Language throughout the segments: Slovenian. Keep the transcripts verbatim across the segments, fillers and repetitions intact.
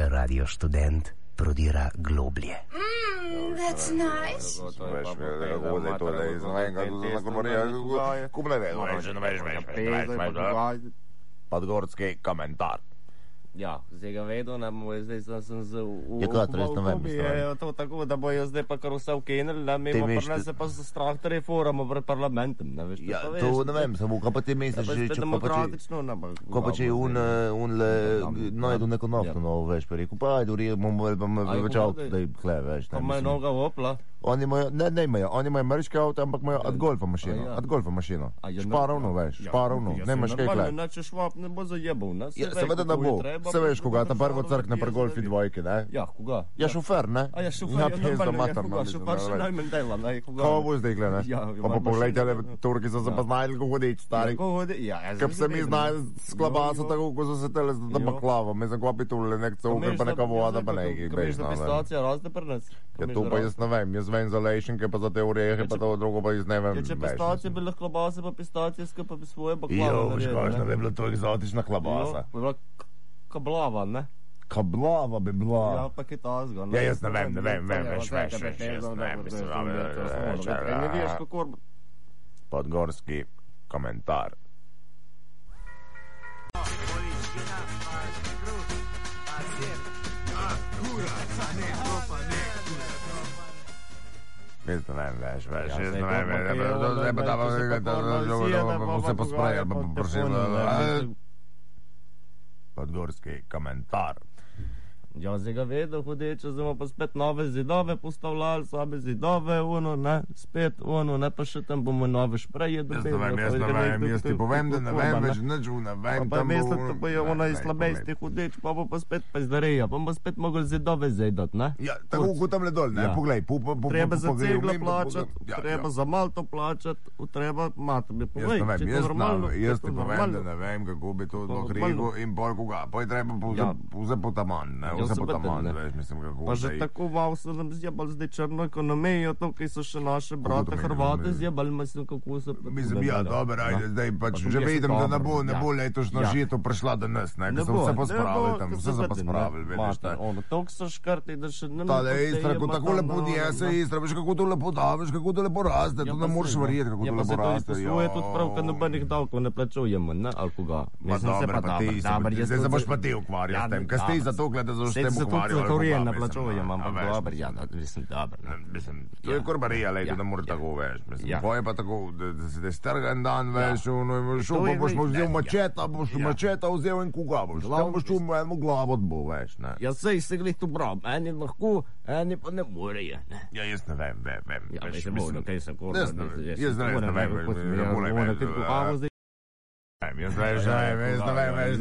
Radio Študent prodira globlje. Mm, that's nice. Veš, kako je to, da je izvajen, kako se zagovorja, kako ne veš, veš, veš, veš, veš, veš, podgorski komentar. Ja, zdaj ga vedo, ne bomo zdaj sem z... Je krat, res ne vem. Je to tako, da bojo zdaj pa kar vse ukenili, ne, mi pa prinese pa za strah te reformo pred parlamentem, ne veš, ja, to ne vem, samo, kaj pa ti misliš, če demokratično, ne pa... Ko pa če je un, un le, najdu neko nafto novo, veš, pa rekel, pa ajde, uri, bomo več avto, da je hle, veš, ne. Pa imajo noga opla. Oni imajo, ne, ne imajo, oni imajo ameriške avto, ampak imajo od golfa mašino, od golfa mašino. Šparovno, veš, šparovno, nemaš kaj hle. Ne, če Švab ne bo zajebal, ne? Seveda ne bo, se veš, koga tam prvo crkne pri golfi dvojki, ne? Ja, koga? Ja, šofer, ne? A ja, šofer, ja, normalno, ja, koga, šofer še najmanj dela, ne? Kako bo zdaj, ne? Pa pa pogledajte, Turki so se pa znali, kako hodič, stari. Kap se mi znali s klabaso, tako, ko so se tele z baklavo, me za kopi tule, nek cukr, pa neka voda, pa nekaj. Krmišna pistacija, razde pri nas? Ja, to pa jaz ne vem, jaz vem za lejšenke, pa za te orehe, pa to drugo pa jaz ne vem. Ja, če pistacija bi lahko klobase, pa pistacijske, pa bi svoje baklavo. Jo, veš, kažna bi bila to egzotična klobasa. Bi bila kablava, ne? Kablava bi bila. Ja, pa kaj tazga, ne? Ja, jaz ne vem, ne vem, vem, veš, veš, veš, jaz ne vem, mislim, ne veš, kako... Podgorski komentar. Jaz ne vem, veš, veš, jaz ne vem, zdaj pa da bo vse pospraje, pa poprošil, Podgorski komentar. Ja, zdaj ga vedo, hodeče, zdaj pa spet nove zidove postavljali, slabe zidove, ono, ne, spet, ono, ne, pa še tam bomo nove špreje dobili. Jaz ne vem, jaz ne vem, jaz ti povem, da ne vem, več nič, ne vem, pa mislim, da bo je ona iz slabejsti hodeč, pa bo pa spet pa izdareja, pa bomo spet mogli zidove zidot, ne? Ja, tako kot tam le dol, ne, poglej, treba za cegla plačati, treba za malto plačati, treba mato bi poglej, če to normalno. Jaz ti povem, da ne vem, kako bi to do hrigo in pol koga, pa je treba vse potaman, ne, vse potaman, veš, mislim, kako pa že tako malo so nam zjebali zdaj črno ekonomijo, to, ki so še naše brate Hrvate zjebali, mislim, kako se... Mislim, ja, dobro, ajde, zdaj pač že vidim, da ne bo, ne bo letošno žito prišla do nas, ne, ker so vse pospravili tam, vse so pospravili, vidiš, ne. Ono, toliko so škrti, da še ne... Tale Istra, ko tako lepo njese Istra, veš, kako to lepo da, veš, kako to lepo raste, to ne moreš verjeti, kako to lepo raste, ja. Je tudi prav, kad nobenih davkov ne plačujemo, ne, ali koga. Ma dobro, pa ti, zdaj se boš pa ti ukvarjal s tem, kaj ste za to gleda, da s tem ukvarjal. Korijena plačujem, ampak dober, ja, mislim, dober. Mislim, to je korbarija, lej, da mora tako, veš, mislim, tvoje pa tako, da se te strga en dan, veš, ono, šel pa boš vzel mačeta, boš mačeta vzel in koga boš, tam boš čul eno glavo bo, veš, ne. Ja, sej se glih tu prav, eni lahko, eni pa ne morejo, ne. Ja, jaz ne vem, vem, vem. Ja, mislim, mislim, kaj se korba, jaz ne vem, jaz ne vem, ne vem, Jaz ne vem, jaz ne vem, jaz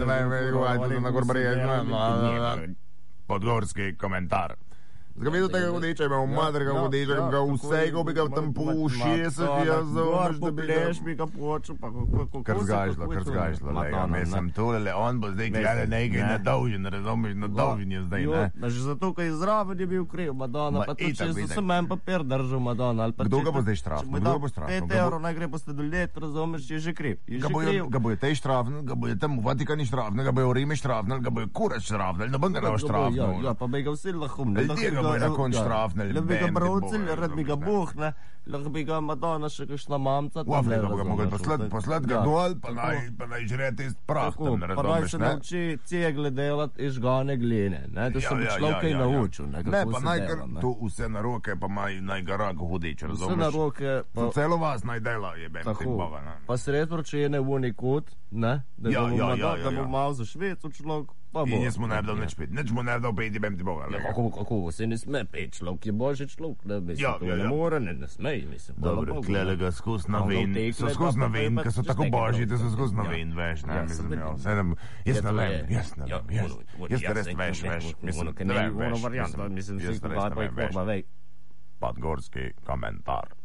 ne vem, jaz ne vem, Podgorski komentar. Zdaj vidite tega hudiča, imamo matrega hudiča, ga vsega bi ga tam po ušesih, jaz zaumeš, da bi ga... bi ga počel, pa kako... Kar zgažlo, kar zgažlo, lega, mislim, tole, on bo zdaj gledal nekaj nadolžen, razumeš, nadolžen je zdaj, ne? Jo, že zato, kaj zraven je bil kriv, Madonna, pa tudi če sem en papir držal, Madonna, ali pa... Kdo ga bo zdaj štrafnil, kdo ga bo štrafnil? pet evrov naj gre po sledoljet, razumeš, je že kriv, je že kriv. Ga bojo tej štrafnil, ga bojo tam v Vatikani štrafnil, ga bojo v Rime štrafnil, ga bojo kurac štrafnil, noben ga ne bo štrafnil. Ja, pa bi ga vsi lahumnil. Lahko bi ga brovcil, rad bi ga buh, ne, lahko bi ga Madonna še kakšna mamca. V Afrika bi ga mogli poslati ga dol, pa naj žre tist prah tam, ne razumeš, ne? Pa naj se nauči cegle delat iz žgane gline, ne, da se bi človek kaj naučil, ne, kako se dela, ne. To vse na roke, pa naj ga rako hudič, razumeš? Vse na roke. Celo vas naj dela, jebem ti boga, ne. Pa sred vročene v unikut, ne, da bo malo za Šveco človek. In jaz mu ne bi dal nič pet, nič mu ne bi dal pet, jebem ti boga. Kako, kako, se ne sme pet človek, je božji človek, ne, mislim, to ne more, ne, ne smej, mislim. Dobro, klele ga skos na ven, so skos na ven, ker so tako božji, da so skos na ven, veš, ne, mislim, jaz ne vem, jaz ne vem, jaz te res veš, veš, mislim, ne vem, veš, mislim, jaz te res ne vem, veš. Podgorski komentar.